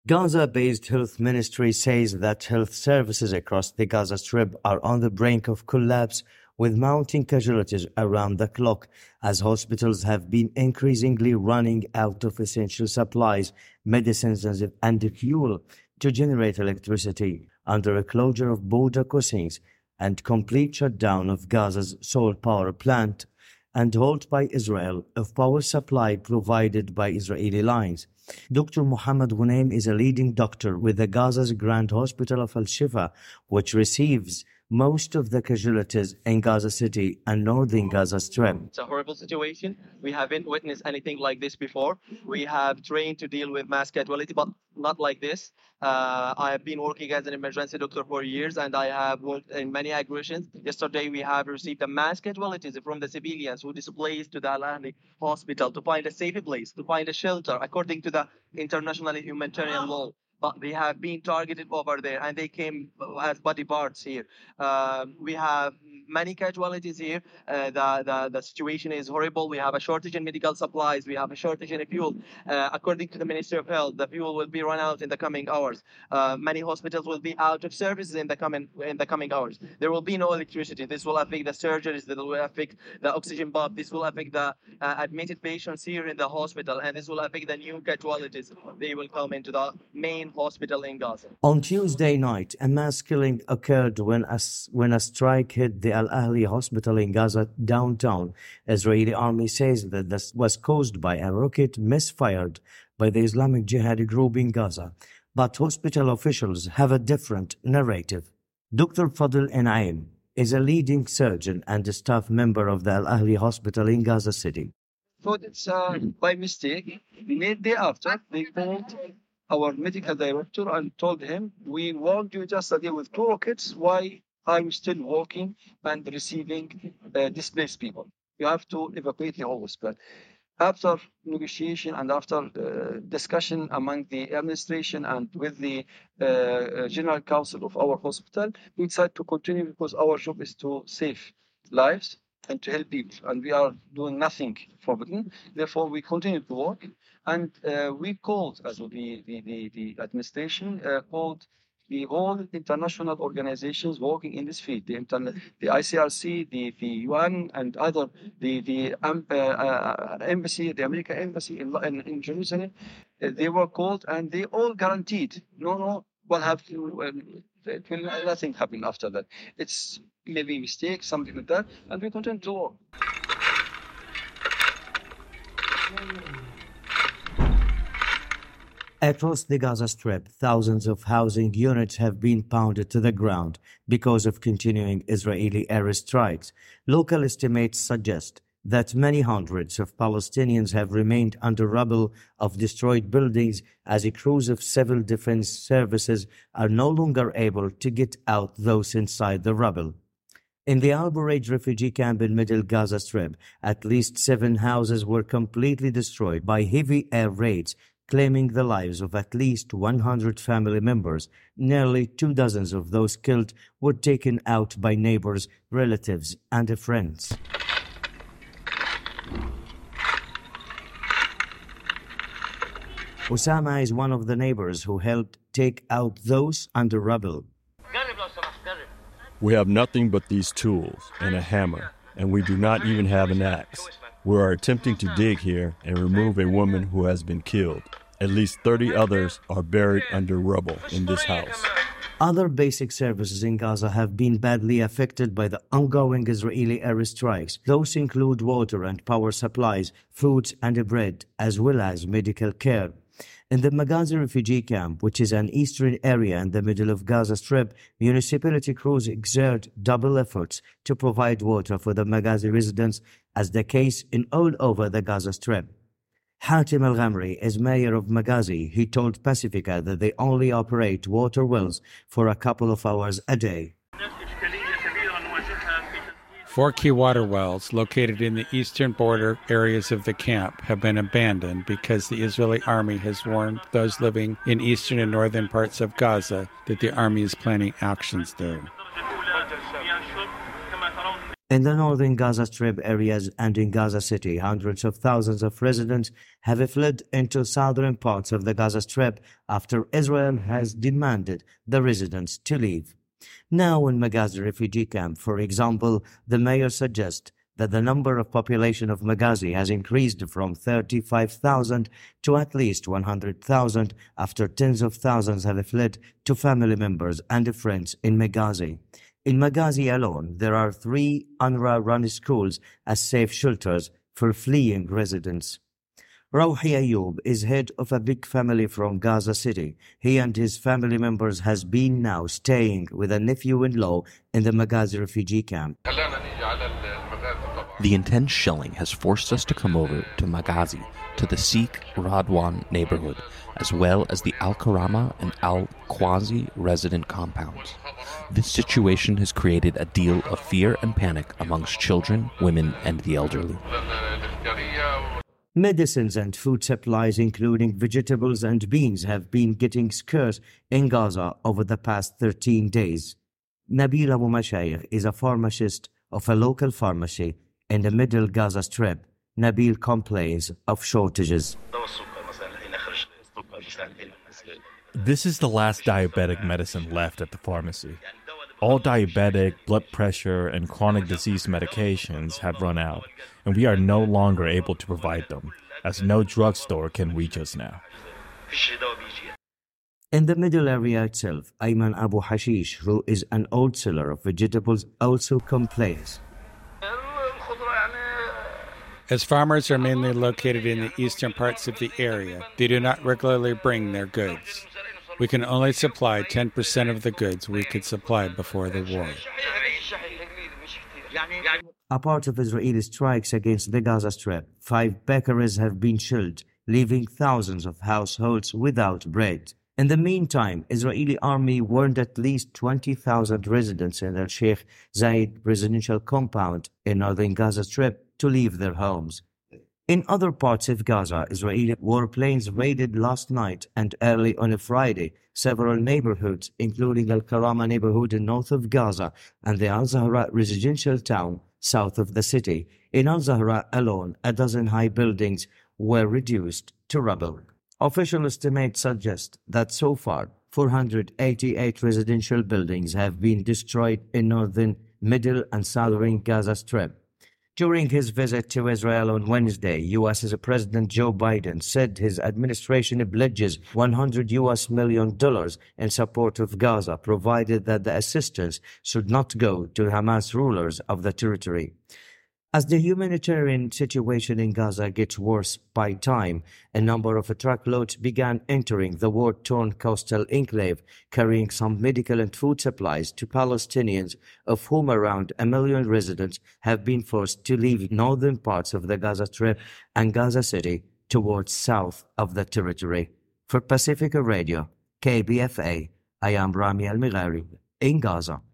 Gaza-based health ministry says that health services across the Gaza Strip are on the brink of collapse with mounting casualties around the clock as hospitals have been increasingly running out of essential supplies, medicines and fuel to generate electricity under a closure of border crossings and complete shutdown of Gaza's sole power plant and halt by Israel of power supply provided by Israeli lines. Dr. Mohammed Ghunaim is a leading doctor with the Gaza's Grand Hospital of Al-Shifa, which receives most of the casualties in Gaza City and northern Gaza Strip. It's a horrible situation. We haven't witnessed anything like this before. We have trained to deal with mass casualty, but not like this. I have been working as an emergency doctor for years, and I have worked in many aggressions. Yesterday, we have received the mass casualties from the civilians who displaced to the Al-Ahli hospital to find a safe place, to find a shelter, according to the international humanitarian law. But they have been targeted over there, and they came as body parts here. We have many casualties here. The situation is horrible. We have a shortage in medical supplies. We have a shortage in fuel. According to the Ministry of Health, the fuel will be run out in the coming hours. Many hospitals will be out of services in the coming hours. There will be no electricity. This will affect the surgeries. This will affect the oxygen pump. This will affect the admitted patients here in the hospital, and this will affect the new casualties. They will come into the main hospital in Gaza. On Tuesday night, a mass killing occurred when a strike hit the Al-Ahli hospital in Gaza downtown. Israeli army says that this was caused by a rocket misfired by the Islamic Jihad group in Gaza, but hospital officials have a different narrative. Dr. Fadl Enaim is a leading surgeon and a staff member of the Al-Ahli hospital in Gaza City. So it's by mistake. The day after, they called our medical director and told him, we want you just to deal with 2 rockets. Why are you still working and receiving displaced people? You have to evacuate the whole hospital. After negotiation and after discussion among the administration and with the general council of our hospital, we decided to continue because our job is to save lives and to help people, and we are doing nothing forbidden. Therefore, we continue to work, and we called, as the administration called the all international organizations working in this field, the ICRC, the UN, and other the embassy, the American embassy in Jerusalem. They were called, and they all guaranteed, no, we'll have to. It will nothing happen after that. It's maybe mistake, something like that, and we continue to work. Across the Gaza Strip, thousands of housing units have been pounded to the ground because of continuing Israeli air strikes. Local estimates suggest that many hundreds of Palestinians have remained under rubble of destroyed buildings as crews of civil defense services are no longer able to get out those inside the rubble. In the Al Bureij refugee camp in Middle Gaza Strip, at least 7 houses were completely destroyed by heavy air raids, claiming the lives of at least 100 family members. Nearly 24 of those killed were taken out by neighbors, relatives, and friends. Osama is one of the neighbors who helped take out those under rubble. We have nothing but these tools and a hammer, and we do not even have an axe. We are attempting to dig here and remove a woman who has been killed. At least 30 others are buried under rubble in this house. Other basic services in Gaza have been badly affected by the ongoing Israeli air strikes. Those include water and power supplies, food and bread, as well as medical care. In the Maghazi refugee camp, which is an eastern area in the middle of Gaza Strip, municipality crews exert double efforts to provide water for the Maghazi residents, as the case in all over the Gaza Strip. Hatim Al-Ghamri is mayor of Maghazi. He told Pacifica that they only operate water wells for a couple of hours a day. 4 key water wells located in the eastern border areas of the camp have been abandoned because the Israeli army has warned those living in eastern and northern parts of Gaza that the army is planning actions there. In the northern Gaza Strip areas and in Gaza City, hundreds of thousands of residents have fled into southern parts of the Gaza Strip after Israel has demanded the residents to leave. Now in Maghazi refugee camp, for example, the mayor suggests that the number of population of Maghazi has increased from 35,000 to at least 100,000 after tens of thousands have fled to family members and friends in Maghazi. In Maghazi alone, there are 3 UNRWA-run schools as safe shelters for fleeing residents. Rawhi Ayoub is head of a big family from Gaza City. He and his family members has been now staying with a nephew-in-law in the Maghazi refugee camp. The intense shelling has forced us to come over to Maghazi, to the Sikh Radwan neighborhood, as well as the Al-Karama and Al-Qazi resident compounds. This situation has created a deal of fear and panic amongst children, women, and the elderly. Medicines and food supplies, including vegetables and beans, have been getting scarce in Gaza over the past 13 days. Nabil Abu Mashayikh is a pharmacist of a local pharmacy in the middle Gaza Strip. Nabil complains of shortages. This is the last diabetic medicine left at the pharmacy. All diabetic, blood pressure, and chronic disease medications have run out, and we are no longer able to provide them, as no drugstore can reach us now. In the middle area itself, Ayman Abu Hashish, who is an old seller of vegetables, also complains. As farmers are mainly located in the eastern parts of the area, they do not regularly bring their goods. We can only supply 10% of the goods we could supply before the war. A part of Israeli strikes against the Gaza Strip, 5 bakeries have been shelled, leaving thousands of households without bread. In the meantime, Israeli army warned at least 20,000 residents in the Sheikh Zayed residential compound in northern Gaza Strip to leave their homes. In other parts of Gaza, Israeli warplanes raided last night and early on a Friday several neighborhoods, including Al-Karama neighborhood in north of Gaza and the Al-Zahra residential town south of the city. In Al-Zahra alone, a dozen high buildings were reduced to rubble. Official estimates suggest that so far, 488 residential buildings have been destroyed in northern, middle and southern Gaza Strip. During his visit to Israel on Wednesday, U.S. President Joe Biden said his administration pledges $100 million in support of Gaza, provided that the assistance should not go to Hamas rulers of the territory. As the humanitarian situation in Gaza gets worse by time, a number of truckloads began entering the war-torn coastal enclave, carrying some medical and food supplies to Palestinians, of whom around 1 million residents have been forced to leave northern parts of the Gaza Strip and Gaza City towards south of the territory. For Pacifica Radio, KBFA, I am Rami Al-Mighari in Gaza.